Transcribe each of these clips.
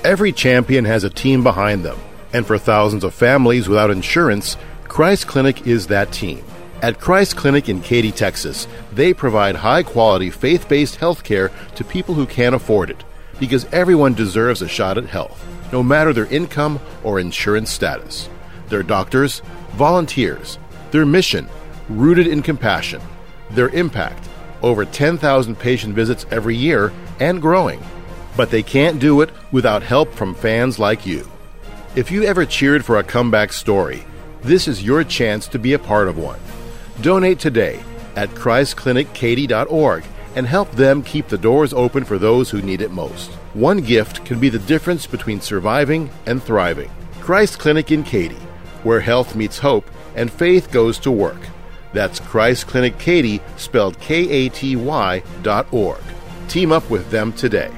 Every champion has a team behind them, and for thousands of families without insurance, Christ Clinic is that team. At Christ Clinic in Katy, Texas, they provide high-quality, faith-based health care to people who can't afford it, because everyone deserves a shot at health, no matter their income or insurance status. Their doctors, volunteers, their mission, rooted in compassion, their impact, over 10,000 patient visits every year and growing. But they can't do it without help from fans like you. If you ever cheered for a comeback story, this is your chance to be a part of one. Donate today at ChristClinicKaty.org and help them keep the doors open for those who need it most. One gift can be the difference between surviving and thriving. Christ Clinic in Katy, where health meets hope and faith goes to work. That's Christ Clinic Katy, spelled Katy.org. Team up with them today.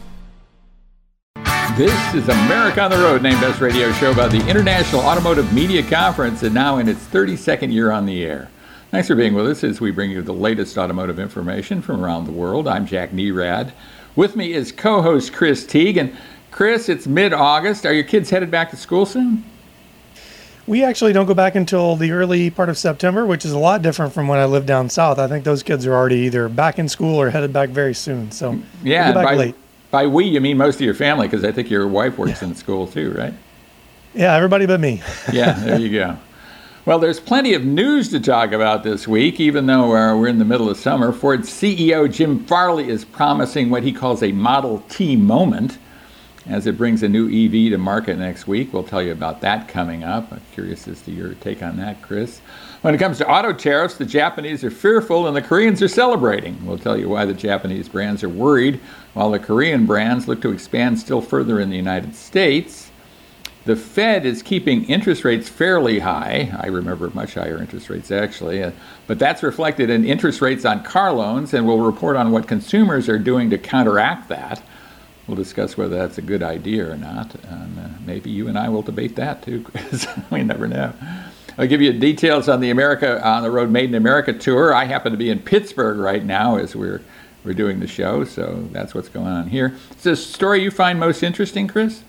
This is America on the Road, named Best Radio Show about the International Automotive Media Conference, and now in its 32nd year on the air. Thanks for being with us as we bring you the latest automotive information from around the world. I'm Jack Nerad. With me is co-host Chris Teague. And Chris, it's mid-August. Are your kids headed back to school soon? We actually don't go back until the early part of September, which is a lot different from when I lived down south. I think those kids are already either back in school or headed back very soon. So yeah, we'll go back late. By we, you mean most of your family, because I think your wife works in school too, right? Yeah, everybody but me. Yeah, there you go. Well, there's plenty of news to talk about this week, even though we're in the middle of summer. Ford CEO Jim Farley is promising what he calls a Model T moment as it brings a new EV to market next week. We'll tell you about that coming up. I'm curious as to your take on that, Chris. When it comes to auto tariffs, the Japanese are fearful and the Koreans are celebrating. We'll tell you why the Japanese brands are worried, while the Korean brands look to expand still further in the United States. The Fed is keeping interest rates fairly high. I remember much higher interest rates, actually. But that's reflected in interest rates on car loans, and we'll report on what consumers are doing to counteract that. We'll discuss whether that's a good idea or not. And maybe you and I will debate that, too, Chris. We never know. I'll give you details on the America on the Road Made in America tour. I happen to be in Pittsburgh right now as we're doing the show, so that's what's going on here. Is this a story you find most interesting, Chris?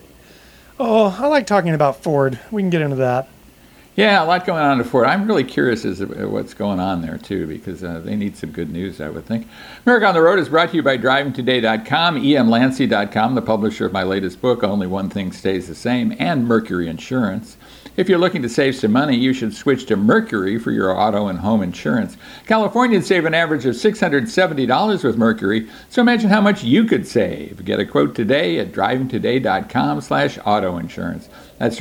Oh, I like talking about Ford. We can get into that. Yeah, a lot going on at Ford. I'm really curious as to what's going on there, too, because they need some good news, I would think. America on the Road is brought to you by DrivingToday.com, emlancy.com, the publisher of my latest book, Only One Thing Stays the Same, and Mercury Insurance. If you're looking to save some money, you should switch to Mercury for your auto and home insurance. Californians save an average of $670 with Mercury, so imagine how much you could save. Get a quote today at drivingtoday.com/auto insurance. That's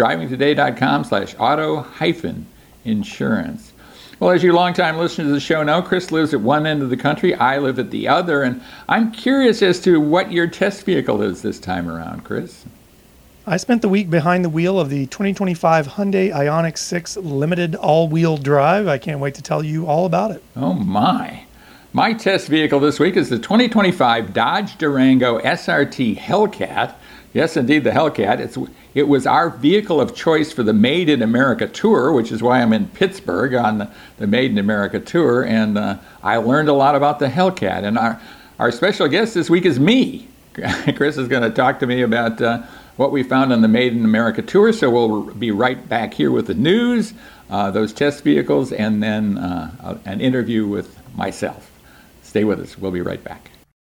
drivingtoday.com/auto-insurance. Well, as you longtime listeners to the show know, Chris lives at one end of the country, I live at the other, and I'm curious as to what your test vehicle is this time around, Chris. I spent the week behind the wheel of the 2025 Hyundai Ioniq 6 Limited all-wheel drive. I can't wait to tell you all about it. Oh, my. My test vehicle this week is the 2025 Dodge Durango SRT Hellcat. Yes, indeed, the Hellcat. It was our vehicle of choice for the Made in America tour, which is why I'm in Pittsburgh on the Made in America tour, and I learned a lot about the Hellcat. And our special guest this week is me. Chris is going to talk to me about what we found on the Made in America tour, so we'll be right back here with the news, those test vehicles, and then an interview with myself. Stay with us. We'll be right back.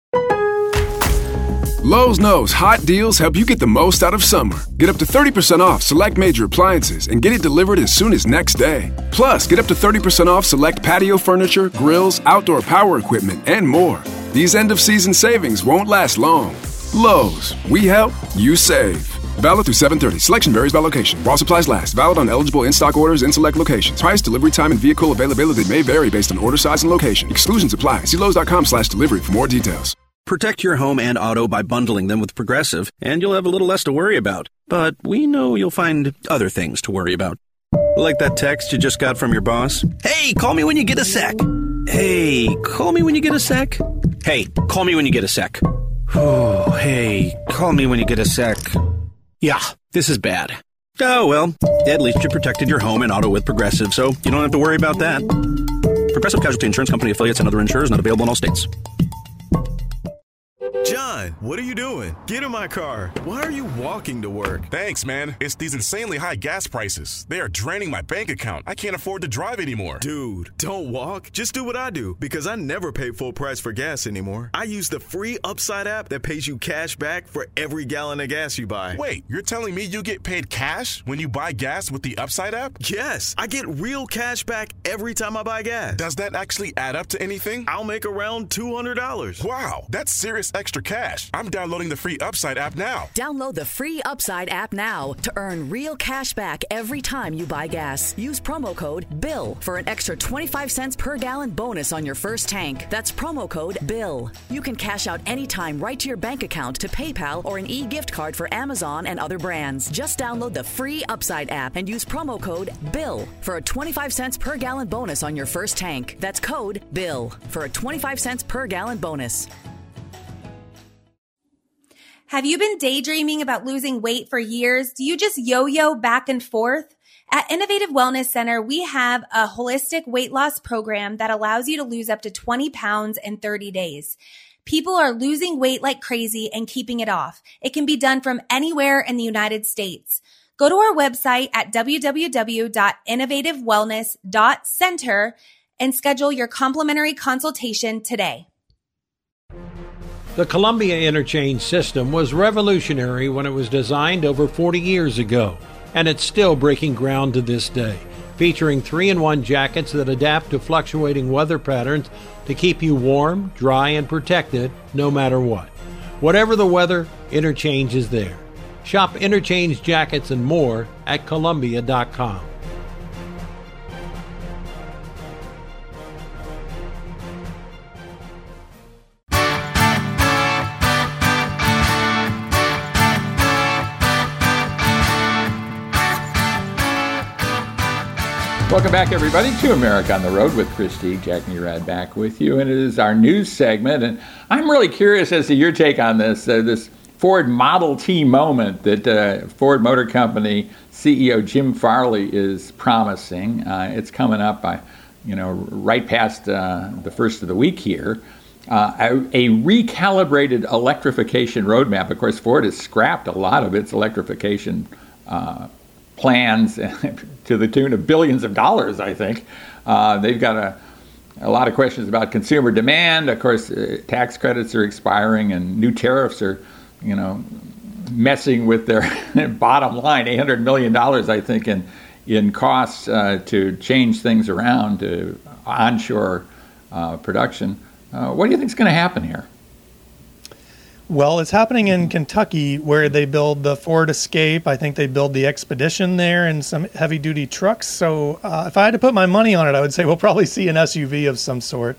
Lowe's knows hot deals help you get the most out of summer. Get up to 30% off select major appliances and get it delivered as soon as next day. Plus, get up to 30% off select patio furniture, grills, outdoor power equipment, and more. These end-of-season savings won't last long. Lowe's, we help, you save. Valid through 7/30. Selection varies by location. While supplies last. Valid on eligible in-stock orders in select locations. Price, delivery time, and vehicle availability may vary based on order size and location. Exclusions apply. See Lowes.com/delivery for more details. Protect your home and auto by bundling them with Progressive, and you'll have a little less to worry about. But we know you'll find other things to worry about. Like that text you just got from your boss. Hey, call me when you get a sec. Hey, call me when you get a sec. Hey, call me when you get a sec. Oh, hey, call me when you get a sec. Yeah, this is bad. Oh, well, at least you protected your home and auto with Progressive, so you don't have to worry about that. Progressive Casualty Insurance Company affiliates and other insurers not available in all states. John, what are you doing? Get in my car. Why are you walking to work? Thanks, man. It's these insanely high gas prices. They are draining my bank account. I can't afford to drive anymore. Dude, don't walk. Just do what I do, because I never pay full price for gas anymore. I use the free Upside app that pays you cash back for every gallon of gas you buy. Wait, you're telling me you get paid cash when you buy gas with the Upside app? Yes, I get real cash back every time I buy gas. Does that actually add up to anything? I'll make around $200. Wow, that's serious extra cash. I'm downloading the free Upside app now. Download the free Upside app now to earn real cash back every time you buy gas. Use promo code BILL for an extra 25 cents per gallon bonus on your first tank. That's promo code BILL. You can cash out anytime right to your bank account, to PayPal, or an e-gift card for Amazon and other brands. Just download the free Upside app and use promo code BILL for a 25 cents per gallon bonus on your first tank. That's code BILL for a 25 cents per gallon bonus. Have you been daydreaming about losing weight for years? Do you just yo-yo back and forth? At Innovative Wellness Center, we have a holistic weight loss program that allows you to lose up to 20 pounds in 30 days. People are losing weight like crazy and keeping it off. It can be done from anywhere in the United States. Go to our website at www.innovativewellness.center and schedule your complimentary consultation today. The Columbia Interchange system was revolutionary when it was designed over 40 years ago, and it's still breaking ground to this day, featuring 3-in-1 jackets that adapt to fluctuating weather patterns to keep you warm, dry, and protected no matter what. Whatever the weather, Interchange is there. Shop Interchange jackets and more at Columbia.com. Welcome back, everybody, to America on the Road with Chris Teague. Jack Murad back with you, and it is our news segment. And I'm really curious as to your take on this Ford Model T moment that Ford Motor Company CEO Jim Farley is promising. It's coming up, right past the first of the week here. A recalibrated electrification roadmap. Of course, Ford has scrapped a lot of its electrification plans to the tune of billions of dollars, I think. They've got a lot of questions about consumer demand. Of course, tax credits are expiring and new tariffs are, messing with their bottom line, $800 million, I think, in costs to change things around to onshore production. What do you think is going to happen here? Well, it's happening in Kentucky where they build the Ford Escape. I think they build the Expedition there and some heavy-duty trucks. So if I had to put my money on it, I would say we'll probably see an SUV of some sort.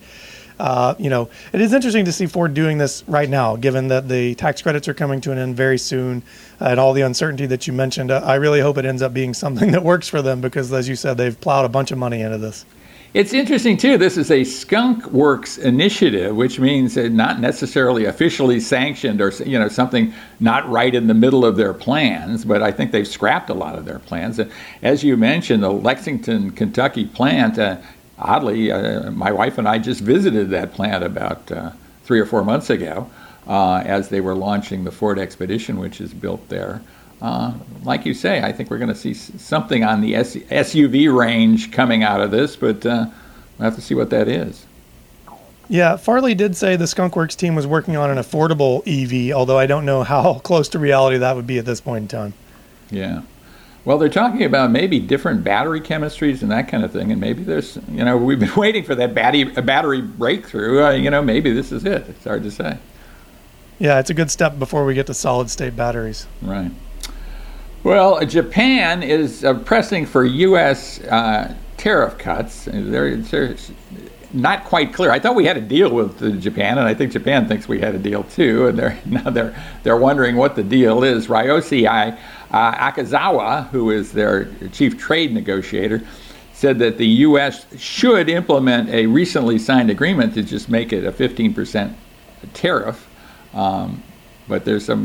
It is interesting to see Ford doing this right now, given that the tax credits are coming to an end very soon and all the uncertainty that you mentioned. I really hope it ends up being something that works for them because, as you said, they've plowed a bunch of money into this. It's interesting, too. This is a Skunk Works initiative, which means not necessarily officially sanctioned or, something not right in the middle of their plans. But I think they've scrapped a lot of their plans. And as you mentioned, the Lexington, Kentucky plant, oddly, my wife and I just visited that plant about 3 or 4 months ago as they were launching the Ford Expedition, which is built there. Like you say, I think we're going to see something on the SUV range coming out of this, but we'll have to see what that is. Yeah, Farley did say the Skunk Works team was working on an affordable EV, although I don't know how close to reality that would be at this point in time. Yeah. Well, they're talking about maybe different battery chemistries and that kind of thing, and maybe there's, we've been waiting for that battery breakthrough. Maybe this is it. It's hard to say. Yeah, it's a good step before we get to solid-state batteries. Right. Well, Japan is pressing for U.S. Tariff cuts. They're not quite clear. I thought we had a deal with Japan, and I think Japan thinks we had a deal too. And they're wondering what the deal is. Ryoshi Akazawa, who is their chief trade negotiator, said that the U.S. should implement a recently signed agreement to just make it a 15% tariff. But there's some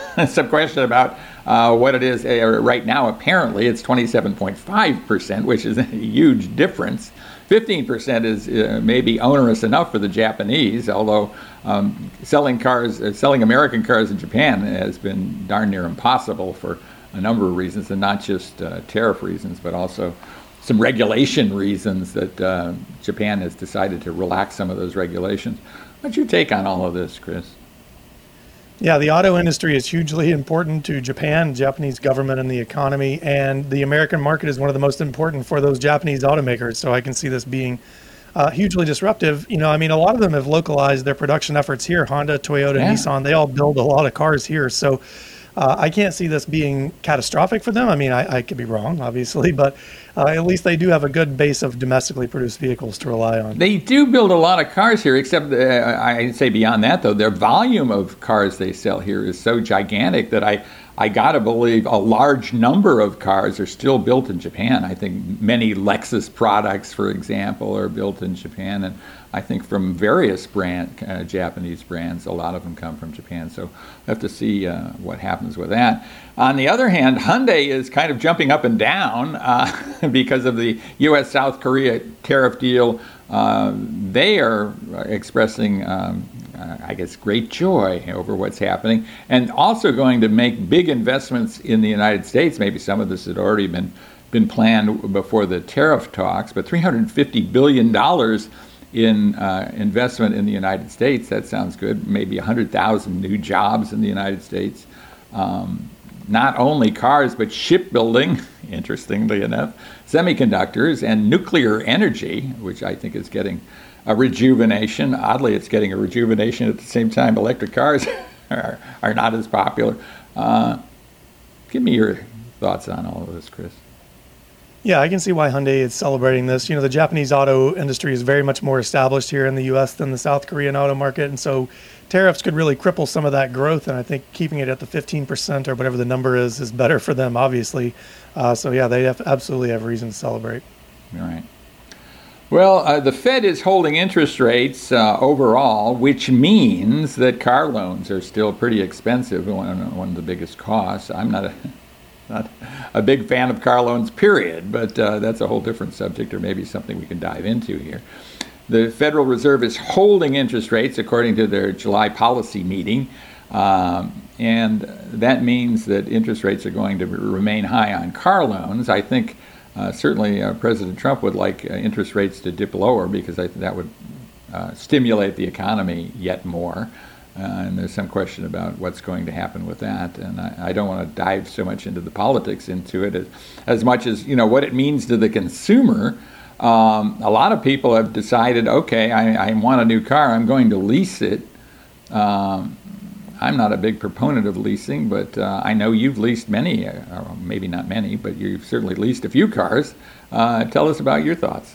some question about what it is right now. Apparently, it's 27.5%, which is a huge difference. 15% is maybe onerous enough for the Japanese, although selling American cars in Japan has been darn near impossible for a number of reasons, and not just tariff reasons, but also some regulation reasons that Japan has decided to relax some of those regulations. What's your take on all of this, Chris? Yeah, the auto industry is hugely important to Japan, Japanese government, and the economy, and the American market is one of the most important for those Japanese automakers. So I can see this being hugely disruptive. A lot of them have localized their production efforts here. Honda, Toyota, Nissan, they all build a lot of cars here. So I can't see this being catastrophic for them. I could be wrong, obviously, but at least they do have a good base of domestically produced vehicles to rely on. They do build a lot of cars here, except I'd say beyond that, though, their volume of cars they sell here is so gigantic that I got to believe a large number of cars are still built in Japan. I think many Lexus products, for example, are built in Japan, and I think from various Japanese brands, a lot of them come from Japan. So we'll have to see what happens with that. On the other hand, Hyundai is kind of jumping up and down because of the U.S.-South Korea tariff deal. They are expressing, great joy over what's happening, and also going to make big investments in the United States. Maybe some of this had already been planned before the tariff talks, but $350 billion in investment in the United States. That sounds good. Maybe 100,000 new jobs in the United States. Not only cars, but shipbuilding, interestingly enough, semiconductors, and nuclear energy, which I think is getting a rejuvenation. Oddly, it's getting a rejuvenation at the same time electric cars are not as popular. Give me your thoughts on all of this, Chris. Yeah, I can see why Hyundai is celebrating this. The Japanese auto industry is very much more established here in the U.S. than the South Korean auto market, and so tariffs could really cripple some of that growth, and I think keeping it at the 15% or whatever the number is better for them, obviously. They absolutely have reason to celebrate. All right. Well, the Fed is holding interest rates overall, which means that car loans are still pretty expensive, one of the biggest costs. I'm not a big fan of car loans, period, but that's a whole different subject, or maybe something we can dive into here. The Federal Reserve is holding interest rates according to their July policy meeting, and that means that interest rates are going to remain high on car loans. I think certainly President Trump would like interest rates to dip lower, because that would stimulate the economy yet more. And there's some question about what's going to happen with that. And I don't want to dive so much into the politics into it as much as, what it means to the consumer. A lot of people have decided, okay, I want a new car. I'm going to lease it. I'm not a big proponent of leasing, but I know you've leased many, or maybe not many, but you've certainly leased a few cars. Tell us about your thoughts.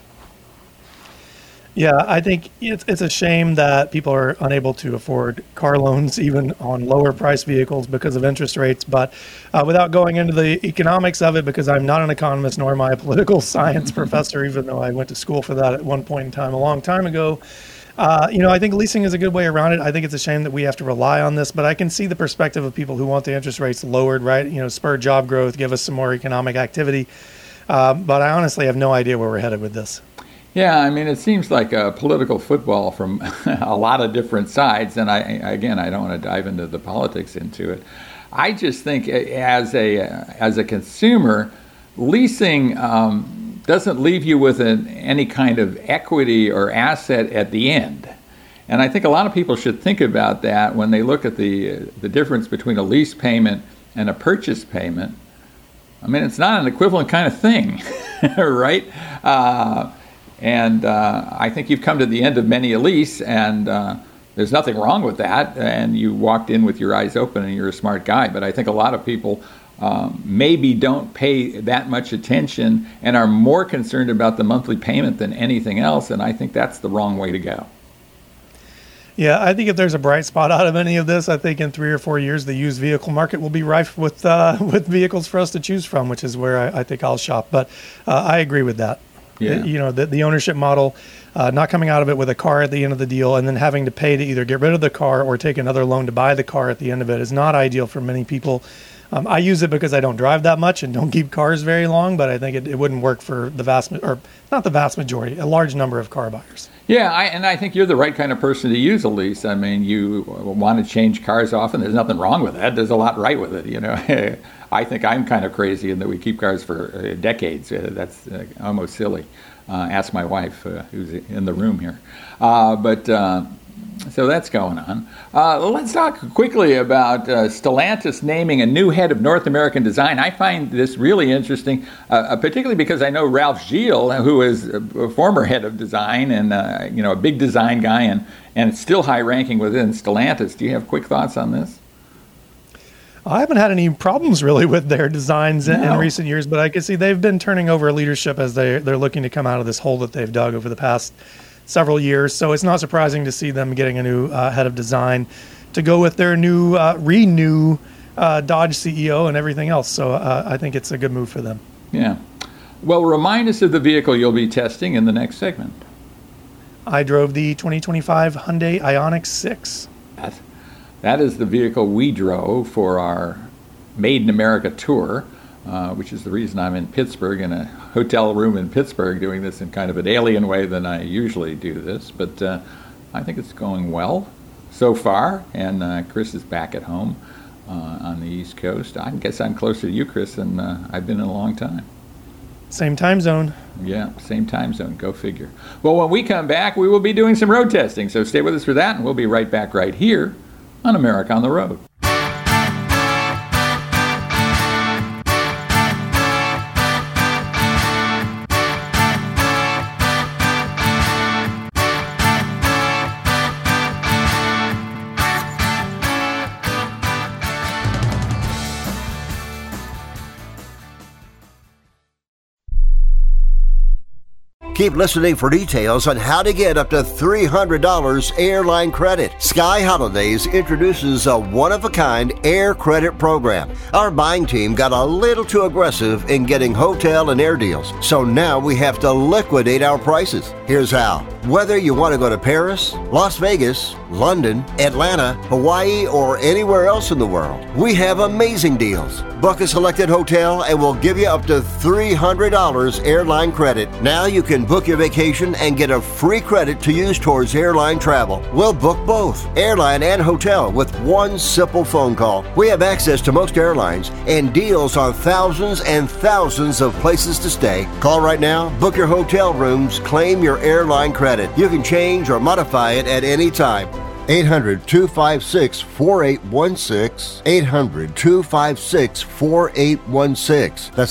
Yeah, I think it's a shame that people are unable to afford car loans, even on lower price vehicles, because of interest rates. But without going into the economics of it, because I'm not an economist nor am I a political science professor, even though I went to school for that at one point in time, a long time ago, I think leasing is a good way around it. I think it's a shame that we have to rely on this, but I can see the perspective of people who want the interest rates lowered, right? Spur job growth, give us some more economic activity. But I honestly have no idea where we're headed with this. Yeah, it seems like a political football from a lot of different sides, and I don't want to dive into the politics into it. I just think as a consumer, leasing doesn't leave you with any kind of equity or asset at the end. And I think a lot of people should think about that when they look at the difference between a lease payment and a purchase payment. It's not an equivalent kind of thing, right? And I think you've come to the end of many a lease, and there's nothing wrong with that, and you walked in with your eyes open and you're a smart guy. But I think a lot of people maybe don't pay that much attention and are more concerned about the monthly payment than anything else, and I think that's the wrong way to go. Yeah, I think if there's a bright spot out of any of this, I think in 3 or 4 years, the used vehicle market will be rife with vehicles for us to choose from, which is where I think I'll shop. But I agree with that. Yeah. The ownership model, not coming out of it with a car at the end of the deal and then having to pay to either get rid of the car or take another loan to buy the car at the end of it is not ideal for many people. I use it because I don't drive that much and don't keep cars very long, but I think it wouldn't work for not the vast majority, a large number of car buyers. Yeah, I think you're the right kind of person to use a lease. I mean, you want to change cars often. There's nothing wrong with that. There's a lot right with it, I think I'm kind of crazy in that we keep cars for decades. That's almost silly. Ask my wife, who's in the room here. So that's going on. Let's talk quickly about Stellantis naming a new head of North American design. I find this really interesting, particularly because I know Ralph Gilles, who is a former head of design and a big design guy and still high ranking within Stellantis. Do you have quick thoughts on this? I haven't had any problems really with their designs in recent years, but I can see they've been turning over leadership as they're looking to come out of this hole that they've dug over the past several years. So it's not surprising to see them getting a new head of design to go with their new renew Dodge CEO and everything else. So I think it's a good move for them. Yeah. Well, remind us of the vehicle you'll be testing in the next segment. I drove the 2025 Hyundai Ioniq 6. That is the vehicle we drove for our Made in America tour, which is the reason I'm in Pittsburgh, in a hotel room in Pittsburgh, doing this in kind of an alien way than I usually do this. But I think it's going well so far, and Chris is back at home on the East Coast. I guess I'm closer to you, Chris, than I've been in a long time. Same time zone. Yeah, same time zone. Go figure. Well, when we come back, we will be doing some road testing, so stay with us for that, and we'll be right back right here on America on the Road. Keep listening for details on how to get up to $300 airline credit. Sky Holidays introduces a one-of-a-kind air credit program. Our buying team got a little too aggressive in getting hotel and air deals, so now we have to liquidate our prices. Here's how. Whether you want to go to Paris, Las Vegas, London, Atlanta, Hawaii, or anywhere else in the world, we have amazing deals. Book a selected hotel and we'll give you up to $300 airline credit. Now you can book your vacation and get a free credit to use towards airline travel. We'll book both, airline and hotel, with one simple phone call. We have access to most airlines and deals on thousands and thousands of places to stay. Call right now, book your hotel rooms, claim your airline credit. You can change or modify it at any time. 800-256-4816. 800-256-4816. That's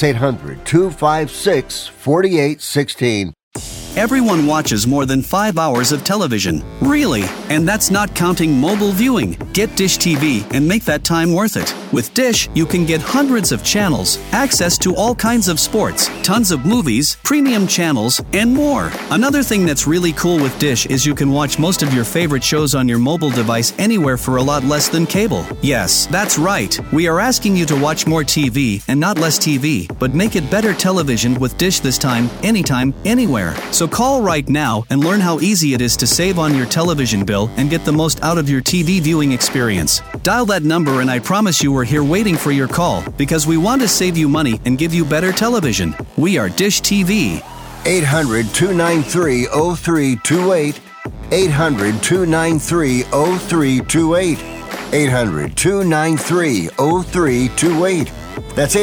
800-256-4816. Everyone watches more than 5 hours of television. Really? And that's not counting mobile viewing. Get Dish TV and make that time worth it. With Dish, you can get hundreds of channels, access to all kinds of sports, tons of movies, premium channels, and more. Another thing that's really cool with Dish is you can watch most of your favorite shows on your mobile device anywhere for a lot less than cable. Yes, that's right. We are asking you to watch more TV and not less TV, but make it better television with Dish this time, anytime, anywhere. So call right now and learn how easy it is to save on your television bill and get the most out of your TV viewing experience. Dial that number and I promise you we're here waiting for your call because we want to save you money and give you better television. We are Dish TV. 800-293-0328. 800-293-0328. 800-293-0328. That's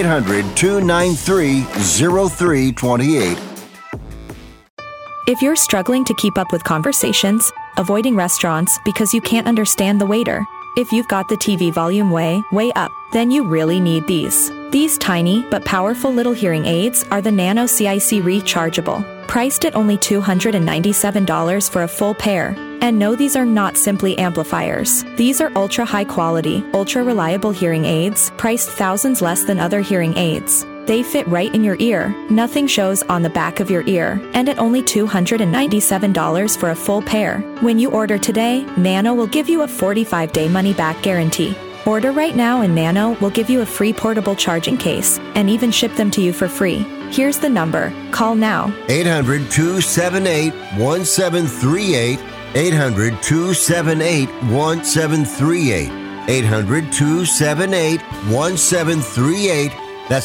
800-293-0328. If you're struggling to keep up with conversations, avoiding restaurants because you can't understand the waiter, if you've got the TV volume way up, then you really need these. These tiny but powerful little hearing aids are the Nano CIC Rechargeable, priced at only $297 for a full pair. And no, these are not simply amplifiers. These are ultra high quality, ultra reliable hearing aids, priced thousands less than other hearing aids. They fit right in your ear, nothing shows on the back of your ear, and at only $297 for a full pair. When you order today, Nano will give you a 45-day money-back guarantee. Order right now and Nano will give you a free portable charging case and even ship them to you for free. Here's the number. Call now. 800-278-1738. 800-278-1738. 800-278-1738. That's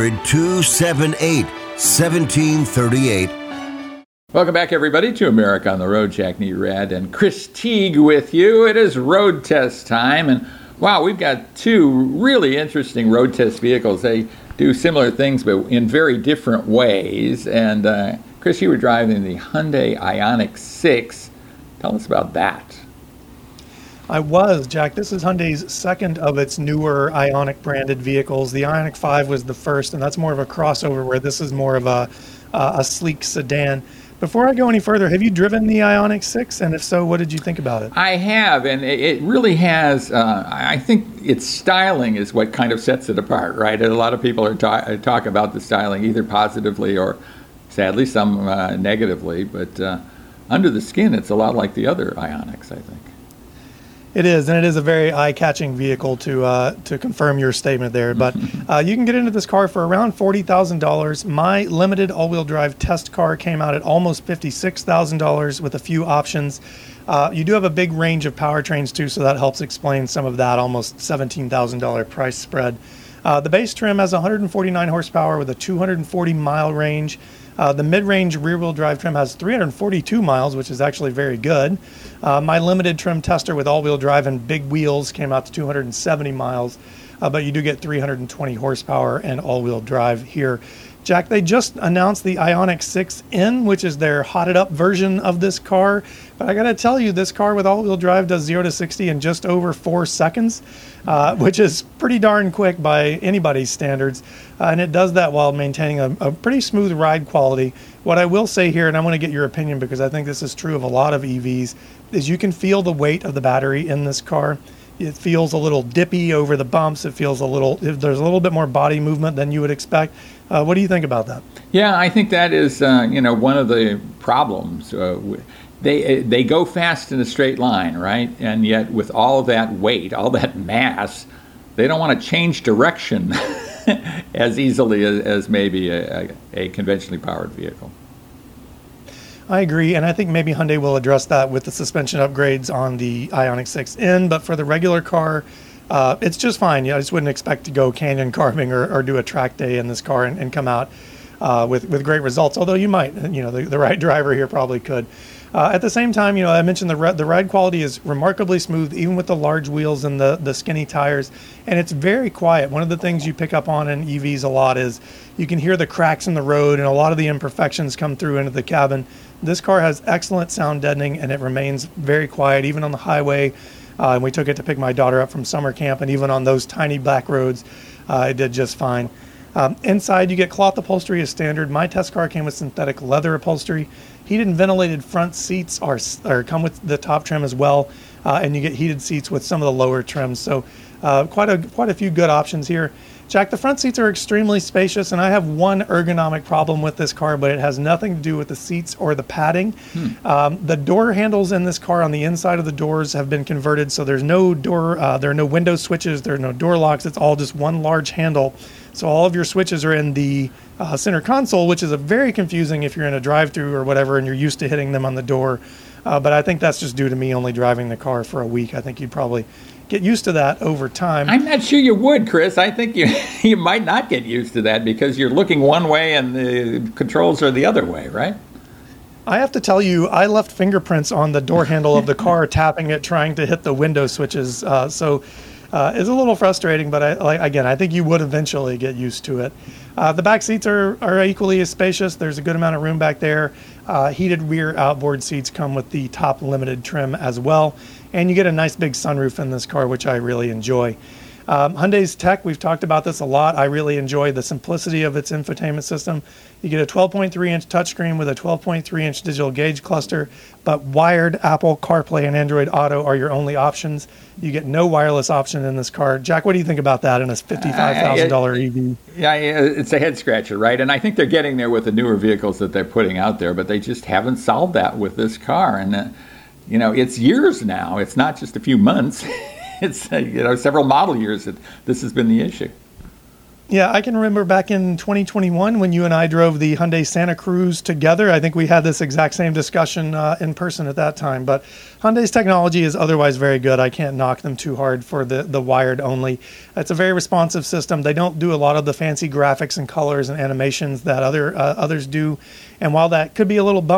800-278-1738. Welcome back, everybody, to America on the Road. Jack Nerad and Chris Teague with you. It is road test time, and wow, we've got two really interesting road test vehicles. They do similar things, but in very different ways. And Chris, you were driving the Hyundai Ioniq 6. Tell us about that. I was, Jack. This is Hyundai's second of its newer Ioniq branded vehicles. The Ioniq 5 was the first, and that's more of a crossover, where this is more of a sleek sedan. Before I go any further, have you driven the Ioniq 6? And if so, what did you think about it? I have, and it really has, I think its styling is what kind of sets it apart, right? And a lot of people are talk about the styling either positively or, sadly, some negatively. But under the skin, it's a lot like the other Ioniqs, I think. It is, and it is a very eye-catching vehicle to confirm your statement there. But you can get into this car for around $40,000. My limited all-wheel drive test car came out at almost $56,000 with a few options. You do have a big range of powertrains too, so that helps explain some of that almost $17,000 price spread. The base trim has 149 horsepower with a 240-mile range. The mid-range rear-wheel drive trim has 342 miles, which is actually very good. My limited trim tester with all-wheel drive and big wheels came out to 270 miles, but you do get 320 horsepower and all-wheel drive here. Jack, they just announced the Ioniq 6N, which is their hotted-up version of this car. But I got to tell you, this car with all-wheel drive does 0 to 60 in just over 4 seconds, which is pretty darn quick by anybody's standards. And it does that while maintaining a pretty smooth ride quality. What I will say here, and I want to get your opinion because I think this is true of a lot of EVs, is you can feel the weight of the battery in this car. It feels a little dippy over the bumps. It feels there's a little bit more body movement than you would expect. What do you think about that? Yeah, I think that is, one of the problems. They go fast in a straight line, right? And yet with all that weight, all that mass, they don't want to change direction as easily as maybe a conventionally powered vehicle. I agree, and I think maybe Hyundai will address that with the suspension upgrades on the Ioniq 6N, but for the regular car, it's just fine. I just wouldn't expect to go canyon carving or do a track day in this car and come out with great results, although you might. The right driver here probably could. At the same time, I mentioned the ride quality is remarkably smooth, even with the large wheels and the skinny tires, and it's very quiet. One of the things you pick up on in EVs a lot is you can hear the cracks in the road, and a lot of the imperfections come through into the cabin. This car has excellent sound deadening, and it remains very quiet, even on the highway. And we took it to pick my daughter up from summer camp, and even on those tiny back roads, it did just fine. Inside, you get cloth upholstery as standard. My test car came with synthetic leather upholstery. Heated and ventilated front seats are come with the top trim as well, and you get heated seats with some of the lower trims. So quite a few good options here. Jack, the front seats are extremely spacious, and I have one ergonomic problem with this car, but it has nothing to do with the seats or the padding. The door handles in this car on the inside of the doors have been converted, so there's no door, there are no window switches, there are no door locks. It's all just one large handle. So all of your switches are in the center console, which is very confusing if you're in a drive-thru or whatever and you're used to hitting them on the door. But I think that's just due to me only driving the car for a week. I think you'd probably get used to that over time. I'm not sure you would, Chris. I think you might not get used to that because you're looking one way and the controls are the other way, right? I have to tell you, I left fingerprints on the door handle of the car tapping it, trying to hit the window switches. So it's a little frustrating, but I think you would eventually get used to it. The back seats are equally as spacious. There's a good amount of room back there. Heated rear outboard seats come with the top limited trim as well. And you get a nice big sunroof in this car, which I really enjoy. Hyundai's tech, we've talked about this a lot. I really enjoy the simplicity of its infotainment system. You get a 12.3-inch touchscreen with a 12.3-inch digital gauge cluster, but wired Apple CarPlay and Android Auto are your only options. You get no wireless option in this car. Jack, what do you think about that in a $55,000 EV? Yeah, it's a head scratcher, right? And I think they're getting there with the newer vehicles that they're putting out there, but they just haven't solved that with this car. And it's years now. It's not just a few months. It's several model years that this has been the issue. Yeah, I can remember back in 2021 when you and I drove the Hyundai Santa Cruz together. I think we had this exact same discussion in person at that time. But Hyundai's technology is otherwise very good. I can't knock them too hard for the wired only. It's a very responsive system. They don't do a lot of the fancy graphics and colors and animations that others do. And while that could be a little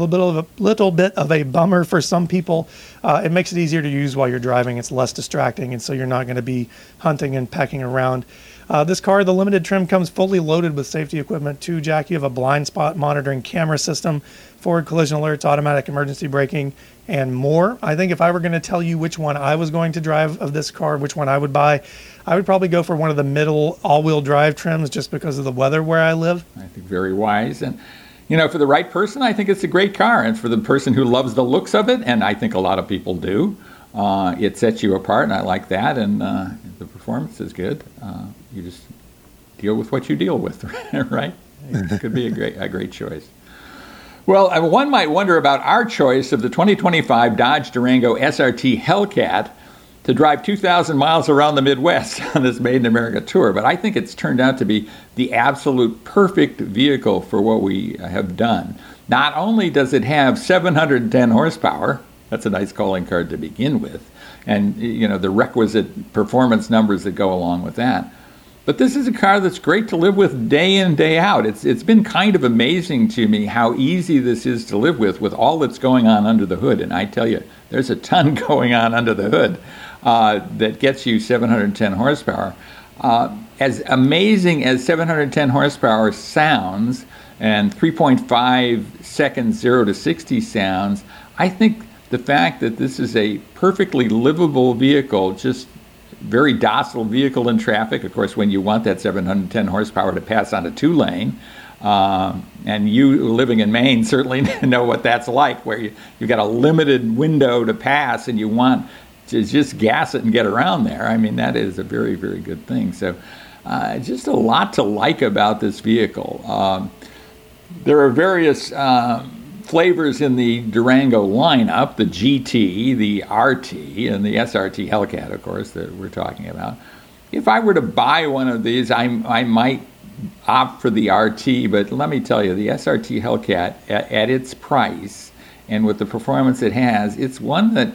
bit of a bummer for some people, it makes it easier to use while you're driving. It's less distracting, and so you're not going to be hunting and pecking around. This car, the limited trim, comes fully loaded with safety equipment too, Jack. You have a blind spot monitoring camera system, forward collision alerts, automatic emergency braking, and more. I think if I were going to tell you which one I was going to drive of this car, which one I would buy, I would probably go for one of the middle all-wheel drive trims just because of the weather where I live. I think very wise. And, for the right person, I think it's a great car. And for the person who loves the looks of it, and I think a lot of people do, it sets you apart, and I like that. And the performance is good. You just deal with what you deal with, right? It could be a great choice. Well, one might wonder about our choice of the 2025 Dodge Durango SRT Hellcat to drive 2,000 miles around the Midwest on this Made in America tour. But I think it's turned out to be the absolute perfect vehicle for what we have done. Not only does it have 710 horsepower, that's a nice calling card to begin with, and the requisite performance numbers that go along with that. But this is a car that's great to live with day in, day out. It's been kind of amazing to me how easy this is to live with all that's going on under the hood. And I tell you, there's a ton going on under the hood that gets you 710 horsepower. As amazing as 710 horsepower sounds and 3.5 seconds 0 to 60 sounds, I think the fact that this is a perfectly livable vehicle, just very docile vehicle in traffic. Of course, when you want that 710 horsepower to pass on a 2-lane, and you living in Maine certainly know what that's like, where you've got a limited window to pass and you want to just gas it and get around there. I mean, that is a very, very good thing. So just a lot to like about this vehicle. There are various flavors in the Durango lineup, the GT, the RT, and the SRT Hellcat, of course, that we're talking about. If I were to buy one of these, I might opt for the RT, but let me tell you, the SRT Hellcat, at its price and with the performance it has, it's one that,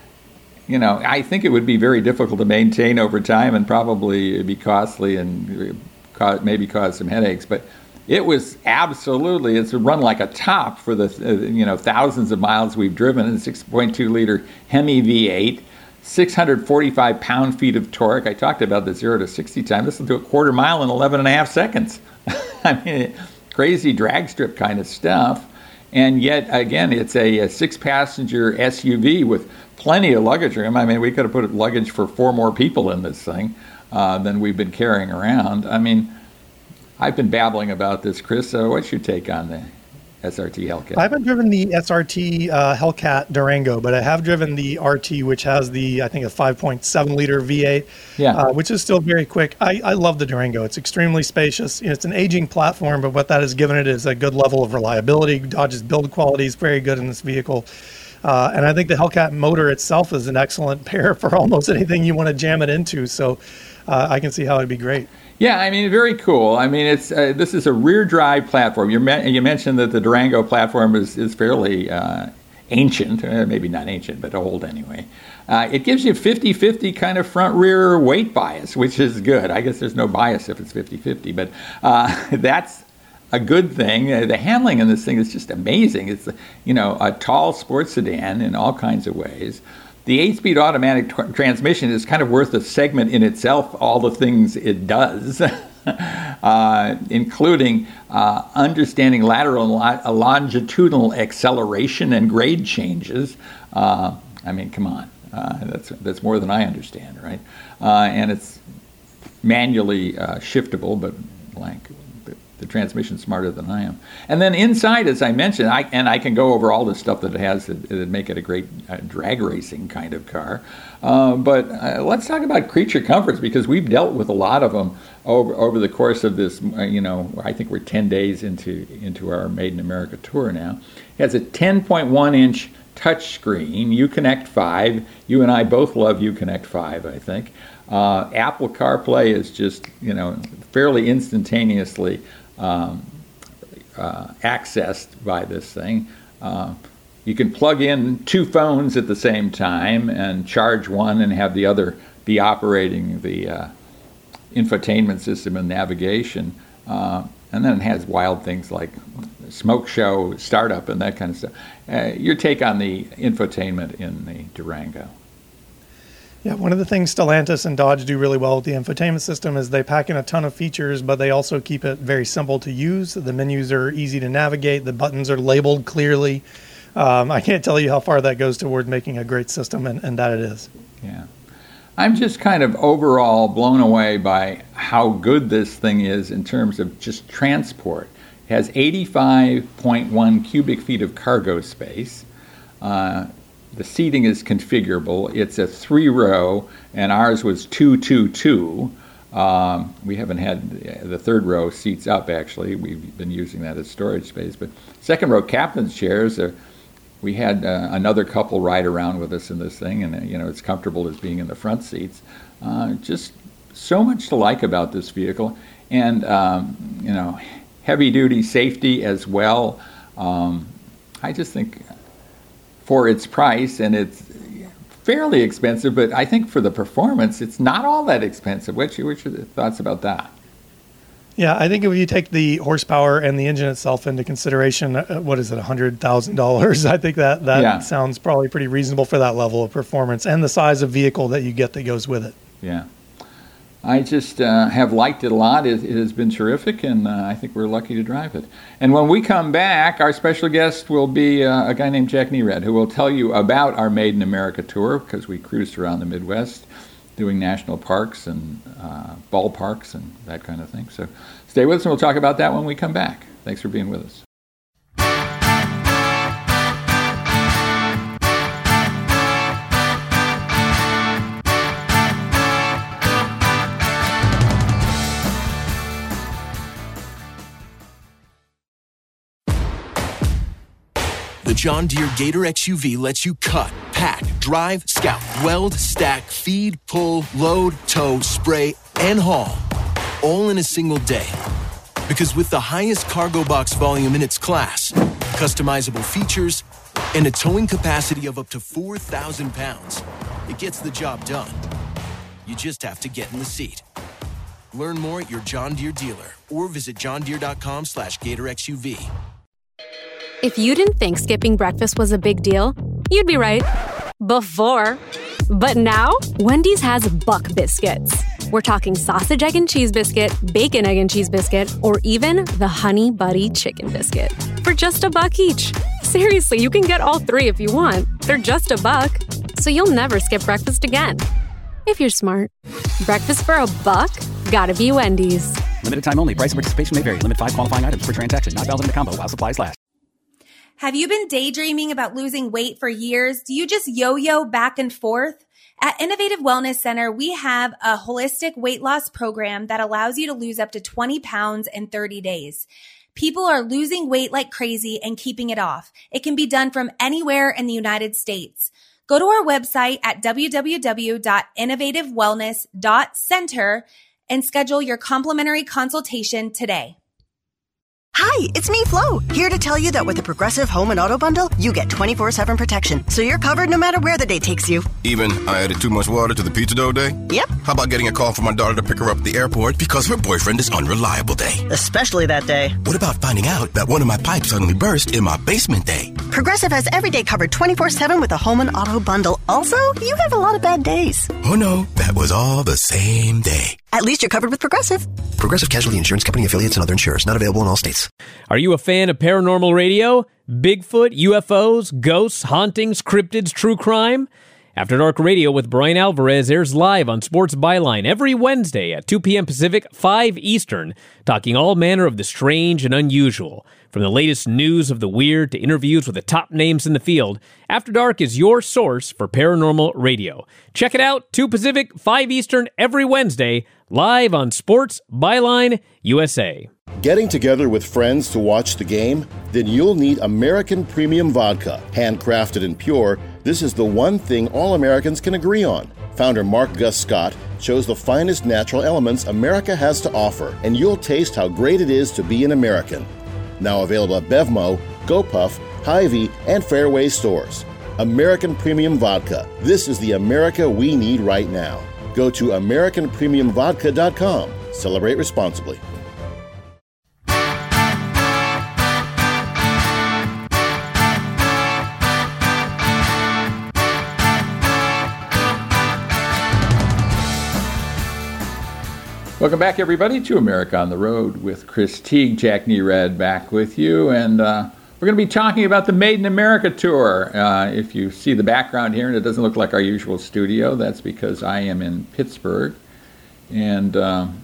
I think it would be very difficult to maintain over time and probably be costly and maybe cause some headaches, but it was absolutely, it's run like a top for the, thousands of miles we've driven. And 6.2-liter Hemi V8, 645 pound-feet of torque. I talked about the 0 to 60 time. This will do a quarter mile in 11.5 seconds. I mean, crazy drag strip kind of stuff. And yet, again, it's a 6-passenger SUV with plenty of luggage room. I mean, we could have put luggage for 4 more people in this thing than we've been carrying around. I mean, I've been babbling about this, Chris. So what's your take on the SRT Hellcat? I haven't driven the SRT Hellcat Durango, but I have driven the RT, which has I think, a 5.7-liter V8, which is still very quick. I love the Durango. It's extremely spacious. It's an aging platform, but what that has given it is a good level of reliability. Dodge's build quality is very good in this vehicle. And I think the Hellcat motor itself is an excellent pair for almost anything you want to jam it into. So I can see how it'd be great. Yeah, I mean, very cool. I mean, it's this is a rear-drive platform. You mentioned that the Durango platform is fairly ancient, maybe not ancient, but old anyway. It gives you 50-50 kind of front-rear weight bias, which is good. I guess there's no bias if it's 50-50, but that's a good thing. The handling in this thing is just amazing. It's, a tall sports sedan in all kinds of ways. The 8-speed automatic transmission is kind of worth a segment in itself, all the things it does, including understanding lateral and longitudinal acceleration and grade changes. I mean, come on. That's more than I understand, right? And it's manually shiftable, but the transmission's smarter than I am. And then inside, as I mentioned, I can go over all the stuff that it has that make it a great drag racing kind of car. But let's talk about creature comforts, because we've dealt with a lot of them over the course of this. I think we're 10 days into our Made in America tour now. It has a 10.1-inch touchscreen, Uconnect 5. You and I both love Uconnect 5, I think. Apple CarPlay is just, fairly instantaneously accessed by this thing. You can plug in two phones at the same time and charge one and have the other be operating the infotainment system and navigation. And then it has wild things like smoke show, startup, and that kind of stuff. Your take on the infotainment in the Durango? Yeah, one of the things Stellantis and Dodge do really well with the infotainment system is they pack in a ton of features, but they also keep it very simple to use. The menus are easy to navigate. The buttons are labeled clearly. I can't tell you how far that goes toward making a great system, and that it is. Yeah. I'm just kind of overall blown away by how good this thing is in terms of just transport. It has 85.1 cubic feet of cargo space. The seating is configurable. It's a 3-row, and ours was 2-2-2. We haven't had the third row seats up, actually. We've been using that as storage space. But second row captain's chairs, we had another couple ride around with us in this thing, and it's comfortable as being in the front seats. Just so much to like about this vehicle. And, heavy-duty safety as well. I just think for its price, and it's fairly expensive, but I think for the performance, it's not all that expensive. What's your thoughts about that? Yeah, I think if you take the horsepower and the engine itself into consideration, what is it, $100,000? I think that sounds probably pretty reasonable for that level of performance and the size of vehicle that you get that goes with it. Yeah. I just have liked it a lot. It has been terrific, and I think we're lucky to drive it. And when we come back, our special guest will be a guy named Jack Nerad, who will tell you about our Made in America tour, because we cruised around the Midwest doing national parks and ballparks and that kind of thing. So stay with us, and we'll talk about that when we come back. Thanks for being with us. The John Deere Gator XUV lets you cut, pack, drive, scout, weld, stack, feed, pull, load, tow, spray, and haul, all in a single day. Because with the highest cargo box volume in its class, customizable features, and a towing capacity of up to 4,000 pounds, it gets the job done. You just have to get in the seat. Learn more at your John Deere dealer or visit johndeere.com/GatorXUV. If you didn't think skipping breakfast was a big deal, you'd be right. Before. But now, Wendy's has Buck Biscuits. We're talking sausage, egg, and cheese biscuit, bacon, egg, and cheese biscuit, or even the Honey Buddy chicken biscuit. For just $1 each. Seriously, you can get all three if you want. They're just $1. So you'll never skip breakfast again. If you're smart. Breakfast for $1? Gotta be Wendy's. Limited time only. Price and participation may vary. Limit 5 qualifying items per transaction. Not valid in the combo while supplies last. Have you been daydreaming about losing weight for years? Do you just yo-yo back and forth? At Innovative Wellness Center, we have a holistic weight loss program that allows you to lose up to 20 pounds in 30 days. People are losing weight like crazy and keeping it off. It can be done from anywhere in the United States. Go to our website at www.innovativewellness.center and schedule your complimentary consultation today. Hi, it's me, Flo, here to tell you that with the Progressive Home and Auto Bundle, you get 24/7 protection, so you're covered no matter where the day takes you. Even I added too much water to the pizza dough day? Yep. How about getting a call from my daughter to pick her up at the airport because her boyfriend is unreliable day? Especially that day. What about finding out that one of my pipes suddenly burst in my basement day? Progressive has every day covered 24/7 with a Home and Auto Bundle. Also, you have a lot of bad days. Oh no, that was all the same day. At least you're covered with Progressive. Progressive Casualty Insurance Company, affiliates, and other insurers. Not available in all states. Are you a fan of paranormal radio? Bigfoot, UFOs, ghosts, hauntings, cryptids, true crime? After Dark Radio with Brian Alvarez airs live on Sports Byline every Wednesday at 2 p.m. Pacific, 5 Eastern, talking all manner of the strange and unusual. From the latest news of the weird to interviews with the top names in the field, After Dark is your source for paranormal radio. Check it out, 2 Pacific, 5 Eastern, every Wednesday, live on Sports Byline USA. Getting together with friends to watch the game? Then you'll need American Premium Vodka. Handcrafted and pure, this is the one thing all Americans can agree on. Founder Mark Gus Scott chose the finest natural elements America has to offer, and you'll taste how great it is to be an American. Now available at Bevmo, GoPuff, Hy-Vee, and Fairway stores. American Premium Vodka. This is the America we need right now. Go to AmericanPremiumVodka.com. Celebrate responsibly. Welcome back, everybody, to America on the Road with Chris Teague. Jack Nerad back with you, and we're going to be talking about the Made in America tour. If you see the background here and it doesn't look like our usual studio, that's because I am in Pittsburgh, and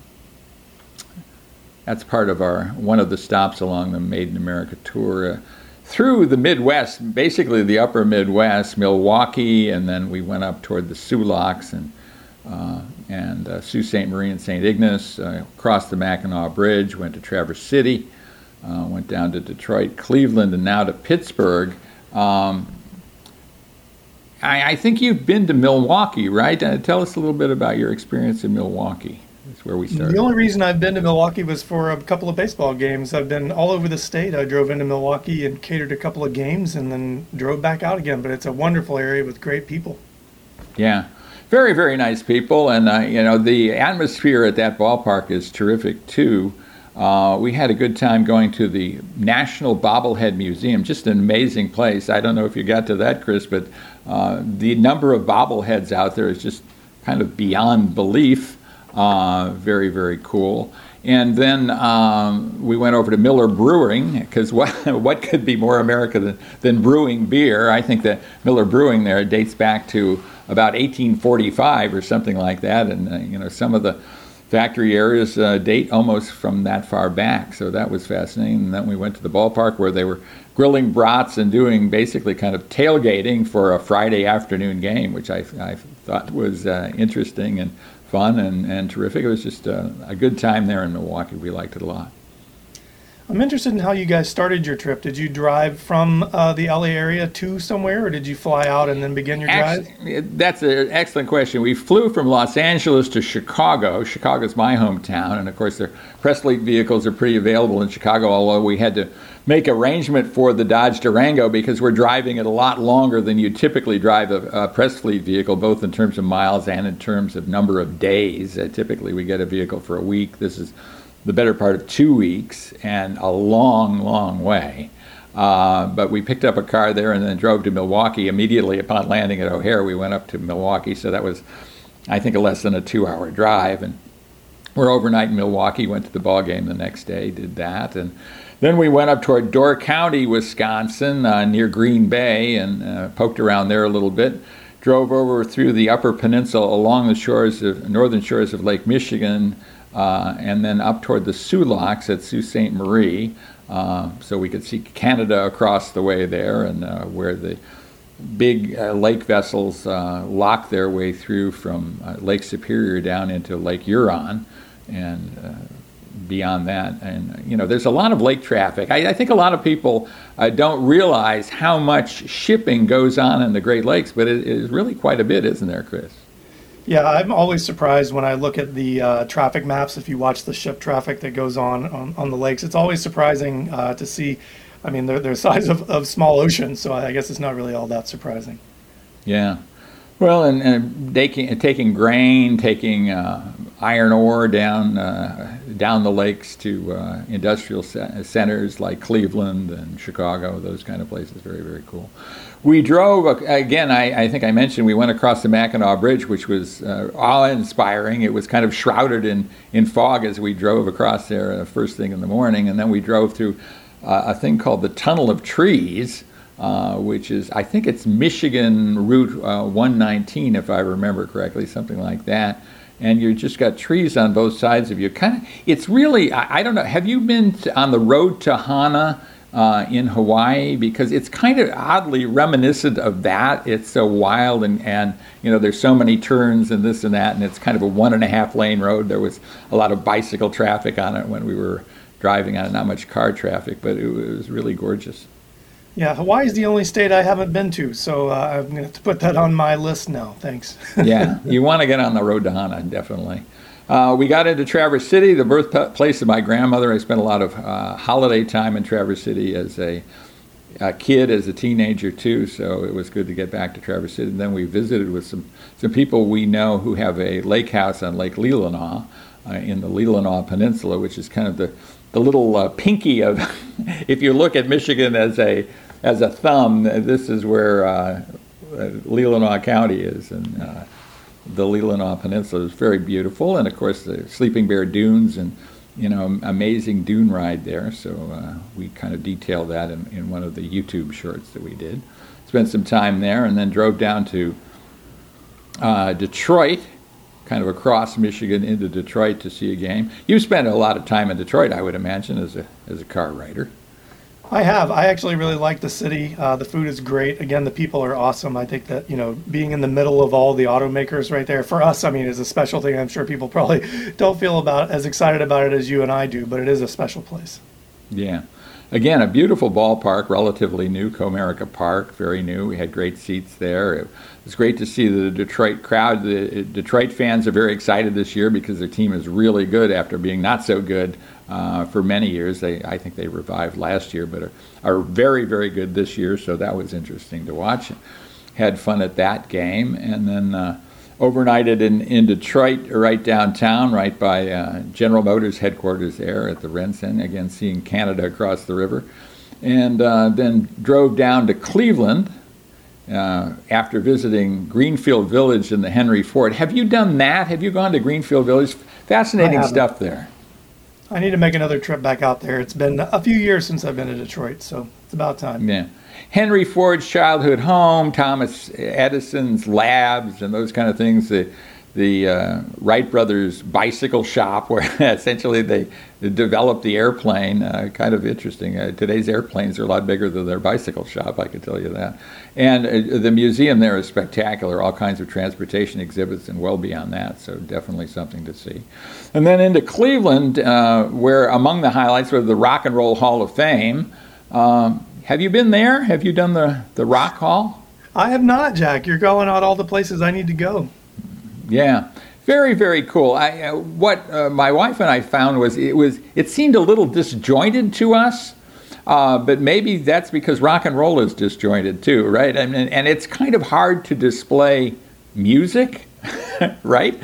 that's part of one of the stops along the Made in America tour through the Midwest, basically the upper Midwest, Milwaukee, and then we went up toward the Sioux Locks and Sault Ste. Marie and St. Ignace, crossed the Mackinac Bridge, went to Traverse City, went down to Detroit, Cleveland, and now to Pittsburgh. I think you've been to Milwaukee, right? Tell us a little bit about your experience in Milwaukee. That's where we started. The only reason I've been to Milwaukee was for a couple of baseball games. I've been all over the state. I drove into Milwaukee and catered a couple of games and then drove back out again. But it's a wonderful area with great people. Yeah. Very, very nice people, and the atmosphere at that ballpark is terrific too. We had a good time going to the National Bobblehead Museum, just an amazing place. I don't know if you got to that, Chris, but the number of bobbleheads out there is just kind of beyond belief. Very, very cool. And then we went over to Miller Brewing, because what could be more America than brewing beer? I think that Miller Brewing there dates back to about 1845 or something like that, and some of the factory areas date almost from that far back, so that was fascinating. And then we went to the ballpark where they were grilling brats and doing basically kind of tailgating for a Friday afternoon game, which I thought was interesting and fun and terrific. It was just a good time there in Milwaukee. We liked it a lot. I'm interested in how you guys started your trip. Did you drive from the LA area to somewhere, or did you fly out and then begin your drive? That's an excellent question. We flew from Los Angeles to Chicago. Chicago's my hometown, and of course their press fleet vehicles are pretty available in Chicago, although we had to make arrangement for the Dodge Durango because we're driving it a lot longer than you typically drive a press fleet vehicle, both in terms of miles and in terms of number of days. Typically we get a vehicle for a week. This is the better part of 2 weeks and a long, long way. But we picked up a car there and then drove to Milwaukee. Immediately upon landing at O'Hare, we went up to Milwaukee. So that was, I think, less than a 2-hour drive. And we're overnight in Milwaukee, went to the ball game the next day, did that. And then we went up toward Door County, Wisconsin, near Green Bay, and poked around there a little bit. Drove over through the Upper Peninsula along the northern shores of Lake Michigan, and then up toward the Sioux Locks at Sault Ste. Marie, so we could see Canada across the way there, and where the big lake vessels lock their way through from Lake Superior down into Lake Huron, and beyond that. And, there's a lot of lake traffic. I think a lot of people don't realize how much shipping goes on in the Great Lakes, but it is really quite a bit, isn't there, Chris? Yeah, I'm always surprised when I look at the traffic maps. If you watch the ship traffic that goes on the lakes, it's always surprising to see. I mean, they're the size of small oceans, so I guess it's not really all that surprising. Yeah. Well, and taking grain, taking iron ore down the lakes to industrial centers like Cleveland and Chicago, those kind of places. Very, very cool. We drove, again, I think I mentioned, we went across the Mackinac Bridge, which was awe-inspiring. It was kind of shrouded in fog as we drove across there first thing in the morning. And then we drove through a thing called the Tunnel of Trees, which is, I think it's Michigan Route 119, if I remember correctly, something like that. And you just got trees on both sides of you. It's really, I don't know, have you been on the road to Hana in Hawaii, because it's kind of oddly reminiscent of that. It's so wild, and there's so many turns and this and that, and it's kind of a 1.5 lane road. There was a lot of bicycle traffic on it when we were driving on it, not much car traffic, but it was really gorgeous. Yeah, Hawaii's the only state I haven't been to, so I'm going to have to put that on my list now. Thanks. Yeah, you want to get on the road to Hana, definitely. We got into Traverse City, the birthplace of my grandmother. I spent a lot of holiday time in Traverse City as a kid, as a teenager too, so it was good to get back to Traverse City. And then we visited with some people we know who have a lake house on Lake Leelanau in the Leelanau Peninsula, which is kind of the little pinky of, if you look at Michigan as a thumb, this is where Leelanau County is, and the Leelanau Peninsula is very beautiful, and of course the Sleeping Bear Dunes, and amazing dune ride there. So we kind of detailed that in one of the YouTube shorts that we did. Spent some time there, and then drove down to Detroit, kind of across Michigan into Detroit to see a game. You spent a lot of time in Detroit, I would imagine, as a car rider. I have. I actually really like the city. The food is great. Again, the people are awesome. I think that, being in the middle of all the automakers right there, for us, is a special thing. I'm sure people probably don't feel as excited about it as you and I do, but it is a special place. Yeah. Again, a beautiful ballpark, relatively new, Comerica Park, very new. We had great seats there. It was great to see the Detroit crowd. The Detroit fans are very excited this year because their team is really good after being not so good for many years. I think they revived last year, but are very, very good this year, so that was interesting to watch. Had fun at that game, and then overnighted in Detroit, right downtown, right by General Motors headquarters there at the RenCen, again seeing Canada across the river. And then drove down to Cleveland after visiting Greenfield Village and the Henry Ford. Have you done that? Have you gone to Greenfield Village? Fascinating stuff there. I need to make another trip back out there. It's been a few years since I've been to Detroit, so it's about time. Yeah. Henry Ford's childhood home, Thomas Edison's labs, and those kind of things. The Wright brothers' bicycle shop, where essentially they developed the airplane. Kind of interesting. Today's airplanes are a lot bigger than their bicycle shop, I can tell you that. And the museum there is spectacular. All kinds of transportation exhibits and well beyond that. So definitely something to see. And then into Cleveland, where among the highlights were the Rock and Roll Hall of Fame. Have you been there? Have you done the Rock Hall? I have not, Jack. You're going out all the places I need to go. Yeah, very, very cool. What my wife and I found was it seemed a little disjointed to us, but maybe that's because rock and roll is disjointed too, right? And it's kind of hard to display music. Right?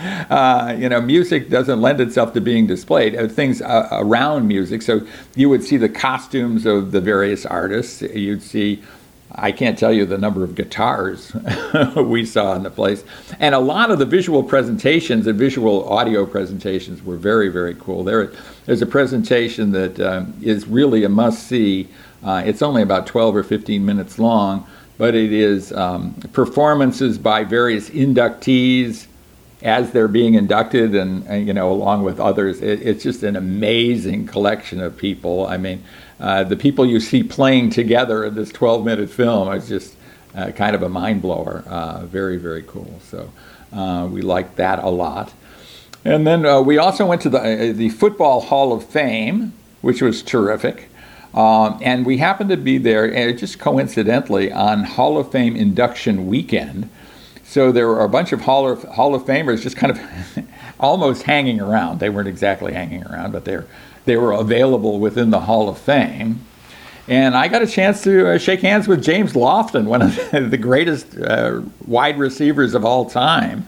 Music doesn't lend itself to being displayed. Things around music. So you would see the costumes of the various artists. You'd see, I can't tell you the number of guitars we saw in the place. And a lot of the visual presentations and visual audio presentations were very, very cool. There's a presentation that is really a must-see. It's only about 12 or 15 minutes long, but it is performances by various inductees as they're being inducted, and along with others. It's just an amazing collection of people. I mean, the people you see playing together in this 12-minute film is just kind of a mind blower. Very, very cool. So we liked that a lot. And then we also went to the Football Hall of Fame, which was terrific. And we happened to be there, just coincidentally, on Hall of Fame induction weekend. So there were a bunch of Hall of Famers just kind of almost hanging around. They weren't exactly hanging around, but they were available within the Hall of Fame. And I got a chance to shake hands with James Lofton, one of the greatest wide receivers of all time.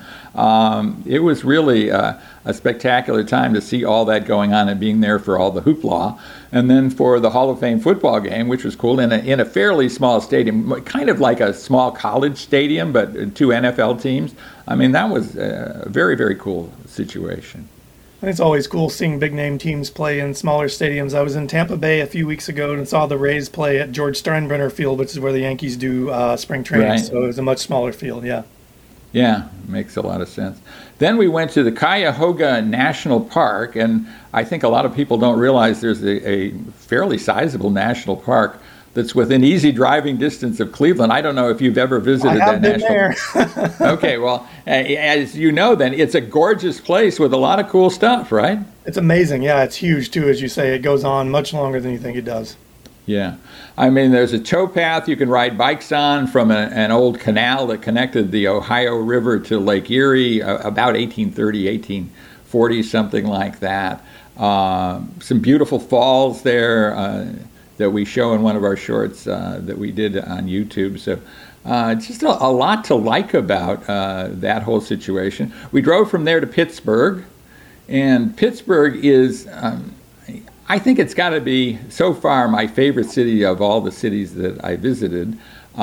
It was really a spectacular time to see all that going on and being there for all the hoopla. And then for the Hall of Fame football game, which was cool, in a fairly small stadium, kind of like a small college stadium, but 2 NFL teams. I mean, that was a very, very cool situation. And it's always cool seeing big-name teams play in smaller stadiums. I was in Tampa Bay a few weeks ago and saw the Rays play at George Steinbrenner Field, which is where the Yankees do spring training. Right. So it was a much smaller field, yeah. Yeah, makes a lot of sense. Then we went to the Cuyahoga National Park, and I think a lot of people don't realize there's a fairly sizable national park that's within easy driving distance of Cleveland. I don't know if you've ever visited that national park. Okay, well, as you know, then it's a gorgeous place with a lot of cool stuff, right? It's amazing. Yeah, it's huge too, as you say. It goes on much longer than you think it does. Yeah. I mean, there's a towpath you can ride bikes on from an old canal that connected the Ohio River to Lake Erie about 1830, 1840, something like that. Some beautiful falls there that we show in one of our shorts that we did on YouTube. So just a lot to like about that whole situation. We drove from there to Pittsburgh, and Pittsburgh is... I think it's got to be, so far, my favorite city of all the cities that I visited.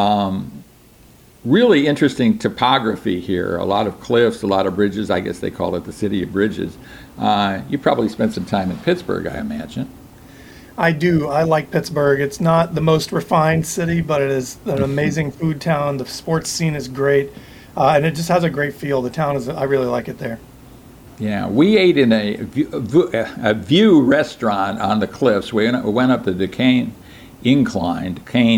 Really interesting topography here. A lot of cliffs, a lot of bridges. I guess they call it the city of bridges. You probably spent some time in Pittsburgh, I imagine. I do. I like Pittsburgh. It's not the most refined city, but it is an amazing food town. The sports scene is great, and it just has a great feel. The town is, I really like it there. Yeah, we ate in a view restaurant on the cliffs. We went up the Duquesne Incline,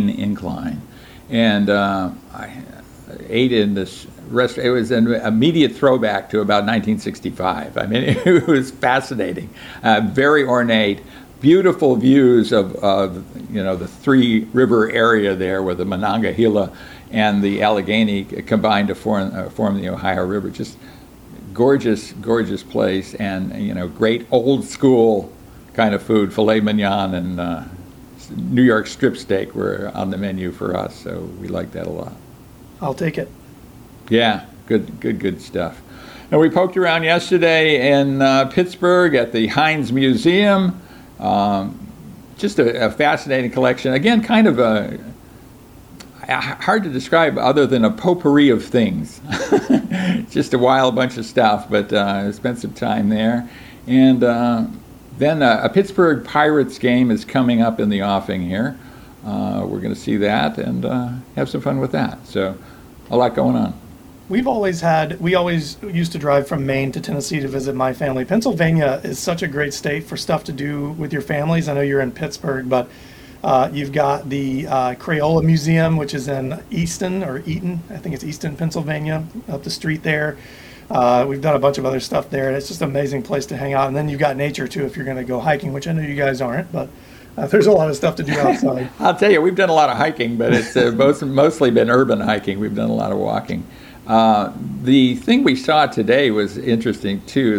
and I ate in this restaurant. It was an immediate throwback to about 1965. I mean, it was fascinating, very ornate, beautiful views of the Three River area there, where the Monongahela and the Allegheny combined to form the Ohio River. Just gorgeous place, and great old school kind of food. Filet mignon and New York strip steak were on the menu for us, so we like that a lot. I'll take it. Yeah, good stuff. And we poked around yesterday in Pittsburgh at the Heinz Museum. Just a fascinating collection. Again, kind of hard to describe other than a potpourri of things. Just a wild bunch of stuff, but I spent some time there. And then a Pittsburgh Pirates game is coming up in the offing here. We're going to see that and have some fun with that. So a lot going on. We always used to drive from Maine to Tennessee to visit my family. Pennsylvania is such a great state for stuff to do with your families. I know you're in Pittsburgh, but you've got the Crayola Museum, which is in Easton, I think it's Easton, Pennsylvania, up the street there. We've done a bunch of other stuff there, and it's just an amazing place to hang out. And then you've got nature, too, if you're going to go hiking, which I know you guys aren't, but there's a lot of stuff to do outside. I'll tell you, we've done a lot of hiking, but it's mostly been urban hiking. We've done a lot of walking. The thing we saw today was interesting, too.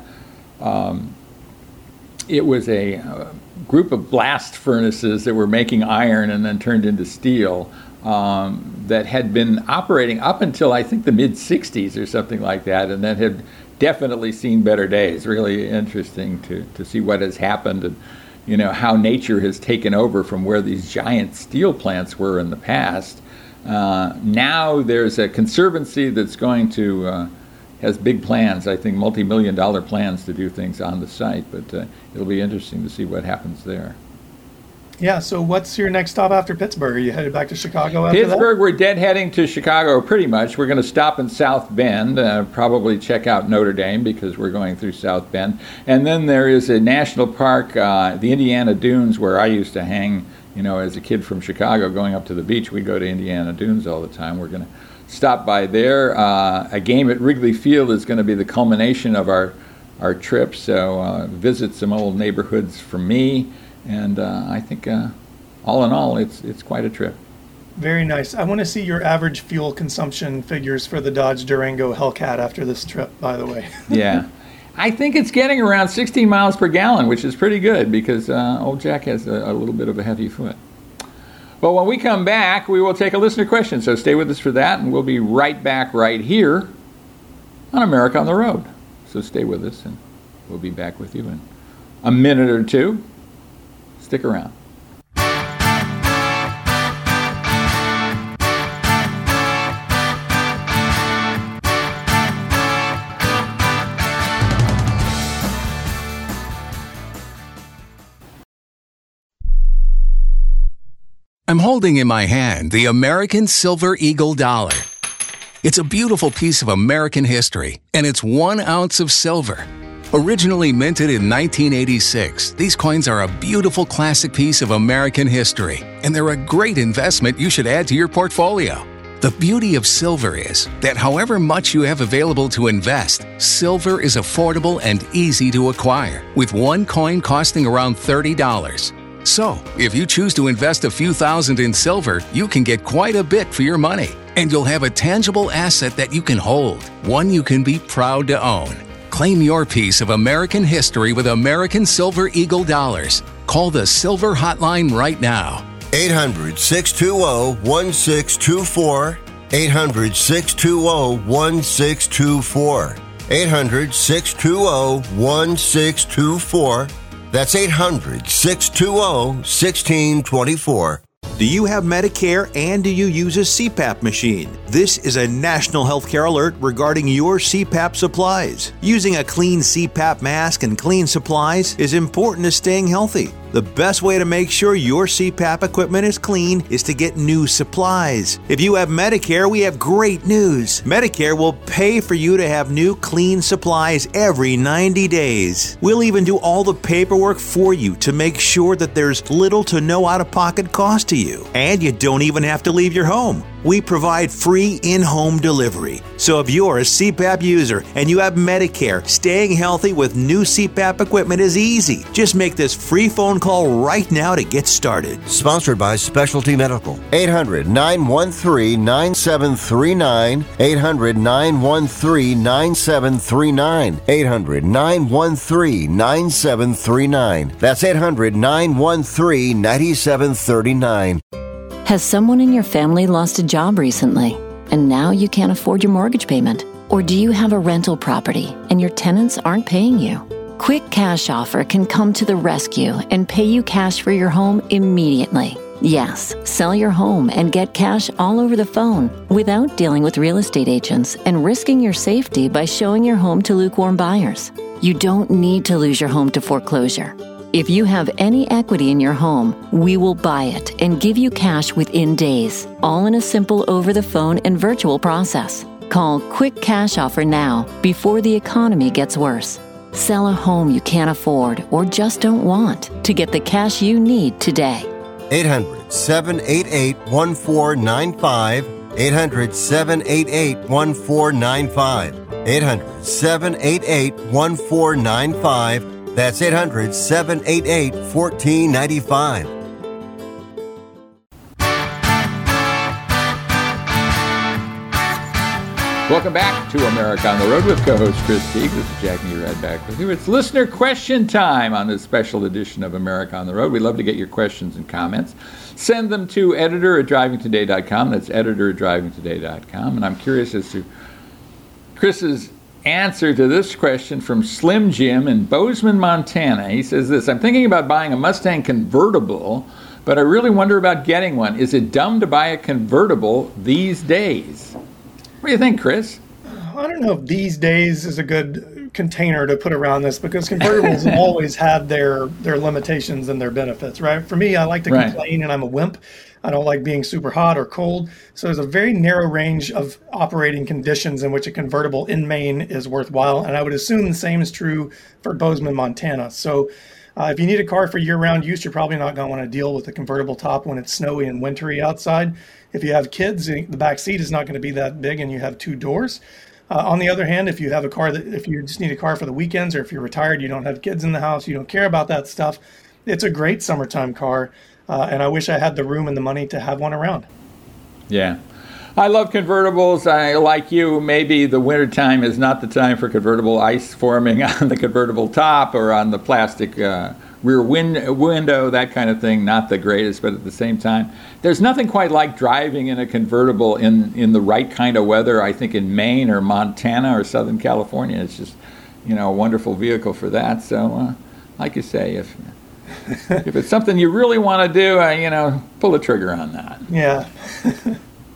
It was a group of blast furnaces that were making iron and then turned into steel that had been operating up until I think the mid-'60s or something like that, and then had definitely seen better days. Really interesting to see what has happened and how nature has taken over from where these giant steel plants were in the past. Now there's a conservancy that's going to has big plans, I think multi-million-dollar plans to do things on the site, but it'll be interesting to see what happens there. Yeah, so what's your next stop after Pittsburgh? Are you headed back to Chicago after Pittsburgh, we're deadheading to Chicago pretty much. We're going to stop in South Bend, probably check out Notre Dame because we're going through South Bend. And then there is a national park, the Indiana Dunes, where I used to hang, as a kid from Chicago going up to the beach. We go to Indiana Dunes all the time. We're going to stop by there. A game at Wrigley Field is going to be the culmination of our trip, so visit some old neighborhoods for me, and I think all in all, it's quite a trip. Very nice. I want to see your average fuel consumption figures for the Dodge Durango Hellcat after this trip, by the way. Yeah. I think it's getting around 16 miles per gallon, which is pretty good because old Jack has a little bit of a heavy foot. But when we come back, we will take a listener question, so stay with us for that, and we'll be right back right here on America on the Road. So stay with us, and we'll be back with you in a minute or two. Stick around. I'm holding in my hand the American Silver Eagle dollar. It's a beautiful piece of American history, and it's 1 ounce of silver. Originally minted in 1986, these coins are a beautiful classic piece of American history, and they're a great investment you should add to your portfolio. The beauty of silver is that however much you have available to invest, silver is affordable and easy to acquire, with one coin costing around $30. So, if you choose to invest a few thousand in silver, you can get quite a bit for your money, and you'll have a tangible asset that you can hold, one you can be proud to own. Claim your piece of American history with American Silver Eagle dollars. Call the Silver Hotline right now. 800-620-1624. 800-620-1624. 800-620-1624. That's 800-620-1624. Do you have Medicare and do you use a CPAP machine? This is a national healthcare alert regarding your CPAP supplies. Using a clean CPAP mask and clean supplies is important to staying healthy. The best way to make sure your CPAP equipment is clean is to get new supplies. If you have Medicare, we have great news. Medicare will pay for you to have new clean supplies every 90 days. We'll even do all the paperwork for you to make sure that there's little to no out-of-pocket cost to you. And you don't even have to leave your home. We provide free in-home delivery. So if you're a CPAP user and you have Medicare, staying healthy with new CPAP equipment is easy. Just make this free phone call right now to get started. Sponsored by Specialty Medical. 800-913-9739. 800-913-9739. 800-913-9739. That's 800-913-9739. Has someone in your family lost a job recently, and now you can't afford your mortgage payment? Or do you have a rental property and your tenants aren't paying you? Quick Cash Offer can come to the rescue and pay you cash for your home immediately. Yes, sell your home and get cash all over the phone without dealing with real estate agents and risking your safety by showing your home to lukewarm buyers. You don't need to lose your home to foreclosure. If you have any equity in your home, we will buy it and give you cash within days, all in a simple over-the-phone and virtual process. Call Quick Cash Offer now before the economy gets worse. Sell a home you can't afford or just don't want to get the cash you need today. 800-788-1495. 800-788-1495. 800-788-1495. That's 800-788-1495. Welcome back to America on the Road with co-host Chris Teague. This is Jack Nerad back with you. It's listener question time on this special edition of America on the Road. We'd love to get your questions and comments. Send them to editor@drivingtoday.com. That's editor@drivingtoday.com. And I'm curious as to Chris's answer to this question from Slim Jim in Bozeman, Montana. He says this: I'm thinking about buying a Mustang convertible, but I really wonder about getting one. Is it dumb to buy a convertible these days? What do you think, Chris? I don't know if these days is a good container to put around this, because convertibles have always had their limitations and their benefits, right? For me, I like to complain, and I'm a wimp. I don't like being super hot or cold. So there's a very narrow range of operating conditions in which a convertible in Maine is worthwhile. And I would assume the same is true for Bozeman, Montana. So if you need a car for year-round use, you're probably not going to want to deal with a convertible top when it's snowy and wintry outside. If you have kids, the back seat is not going to be that big and you have two doors. On the other hand, if you have a car if you just need a car for the weekends, or if you're retired, you don't have kids in the house, you don't care about that stuff, it's a great summertime car. And I wish I had the room and the money to have one around. Yeah. I love convertibles. I, like you, maybe the wintertime is not the time for convertible ice forming on the convertible top or on the plastic rear window, that kind of thing. Not the greatest, but at the same time, there's nothing quite like driving in a convertible in the right kind of weather. I think in Maine or Montana or Southern California, it's just, a wonderful vehicle for that. So, like you say, if it's something you really want to do, pull the trigger on that. Yeah.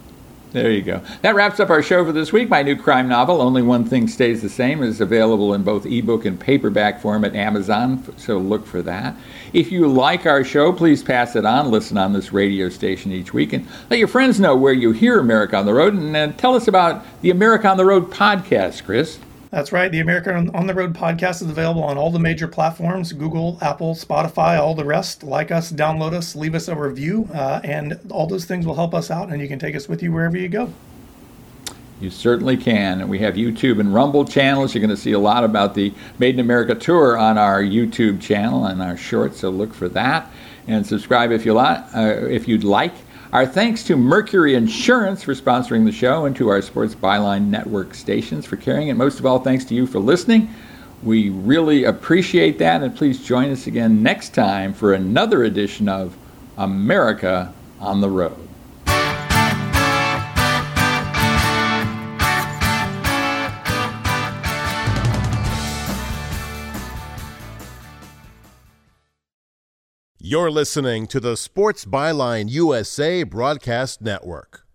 There you go. That wraps up our show for this week. My new crime novel, Only One Thing Stays the Same, is available in both ebook and paperback form at Amazon, so look for that. If you like our show, please pass it on. Listen on this radio station each week, and let your friends know where you hear America on the Road, and tell us about the America on the Road podcast, Chris. That's right. The America on the Road podcast is available on all the major platforms, Google, Apple, Spotify, all the rest. Like us, download us, leave us a review, and all those things will help us out, and you can take us with you wherever you go. You certainly can. And we have YouTube and Rumble channels. You're going to see a lot about the Made in America tour on our YouTube channel and our shorts, so look for that. And subscribe if you'd like. Our thanks to Mercury Insurance for sponsoring the show, and to our Sports Byline Network stations for carrying it. Most of all, thanks to you for listening. We really appreciate that, and please join us again next time for another edition of America on the Road. You're listening to the Sports Byline USA Broadcast Network.